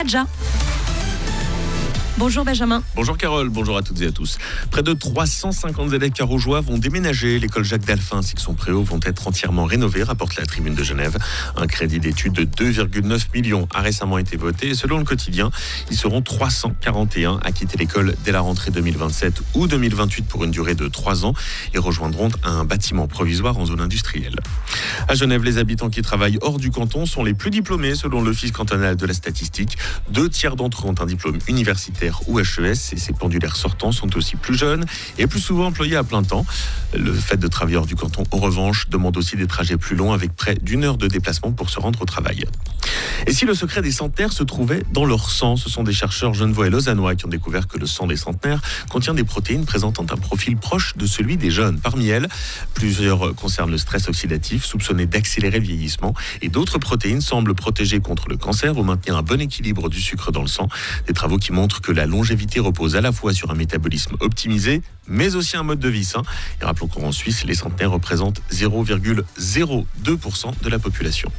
Adja. Bonjour Benjamin. Bonjour Carole, bonjour à toutes et à tous. Près de 350 élèves carougeois vont déménager. L'école Jacques Dalphin ainsi que son préau vont être entièrement rénovés, rapporte la Tribune de Genève. Un crédit d'études de 2,9 millions a récemment été voté. Et selon le quotidien, ils seront 341 à quitter l'école dès la rentrée 2027 ou 2028 pour une durée de 3 ans et rejoindront un bâtiment provisoire en zone industrielle. À Genève, les habitants qui travaillent hors du canton sont les plus diplômés selon l'Office cantonal de la statistique. 2 tiers d'entre eux ont un diplôme universitaire ou HES et ces pendulaires sortants sont aussi plus jeunes et plus souvent employés à plein temps. Le fait de travailler hors du canton, en revanche, demande aussi des trajets plus longs avec près d'1 heure de déplacement pour se rendre au travail. Et si le secret des centenaires se trouvait dans leur sang, ce sont des chercheurs genevois et lausannois qui ont découvert que le sang des centenaires contient des protéines présentant un profil proche de celui des jeunes. Parmi elles, plusieurs concernent le stress oxydatif, soupçonné d'accélérer le vieillissement, et d'autres protéines semblent protéger contre le cancer ou maintenir un bon équilibre du sucre dans le sang. Des travaux qui montrent que la longévité repose à la fois sur un métabolisme optimisé, mais aussi un mode de vie sain. Et rappelons qu'en Suisse, les centenaires représentent 0,02% de la population.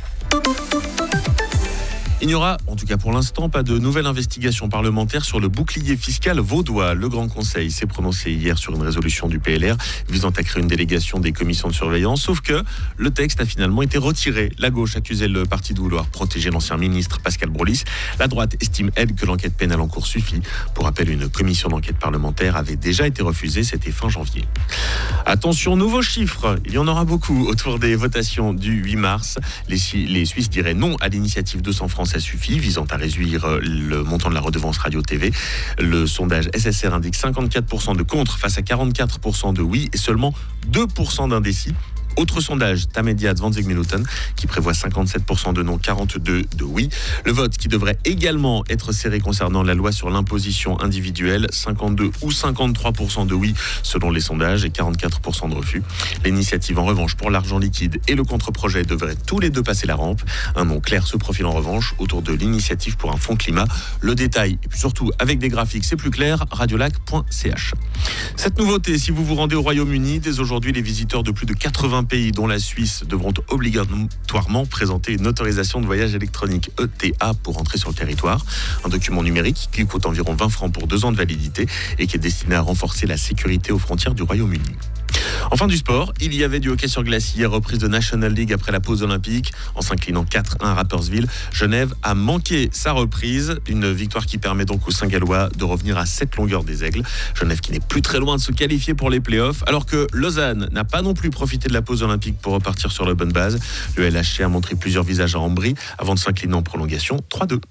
Il n'y aura, en tout cas pour l'instant, pas de nouvelle investigation parlementaire sur le bouclier fiscal vaudois. Le Grand Conseil s'est prononcé hier sur une résolution du PLR visant à créer une délégation des commissions de surveillance, sauf que le texte a finalement été retiré. La gauche accusait le parti de vouloir protéger l'ancien ministre Pascal Brolis. La droite estime, elle, que l'enquête pénale en cours suffit. Pour rappel, une commission d'enquête parlementaire avait déjà été refusée, c'était fin janvier. Attention, nouveaux chiffres, il y en aura beaucoup autour des votations du 8 mars. Les Suisses diraient non à l'initiative 200 francs ça suffit, visant à réduire le montant de la redevance radio-TV. Le sondage SSR indique 54% de contre face à 44% de oui et seulement 2% d'indécis. Autre sondage, Tamedia 20 Minuten, qui prévoit 57% de non, 42% de oui. Le vote qui devrait également être serré concernant la loi sur l'imposition individuelle, 52 ou 53% de oui selon les sondages et 44% de refus. L'initiative en revanche pour l'argent liquide et le contre-projet devraient tous les deux passer la rampe. Un nom clair se profile en revanche autour de l'initiative pour un fonds climat. Le détail, et puis surtout avec des graphiques, c'est plus clair, radiolac.ch. Cette nouveauté, si vous vous rendez au Royaume-Uni, dès aujourd'hui, les visiteurs de plus de 80 pays dont la Suisse devront obligatoirement présenter une autorisation de voyage électronique ETA pour entrer sur le territoire. Un document numérique qui coûte environ 20 francs pour 2 ans de validité et qui est destiné à renforcer la sécurité aux frontières du Royaume-Uni. Enfin du sport, il y avait du hockey sur glace hier, reprise de National League après la pause olympique. En s'inclinant 4-1 à Rapperswil, Genève a manqué sa reprise. Une victoire qui permet donc aux Saint-Gallois de revenir à 7 longueurs des Aigles. Genève qui n'est plus très loin de se qualifier pour les playoffs, alors que Lausanne n'a pas non plus profité de la pause olympique pour repartir sur la bonne base. Le LHC a montré plusieurs visages à Ambry avant de s'incliner en prolongation 3-2.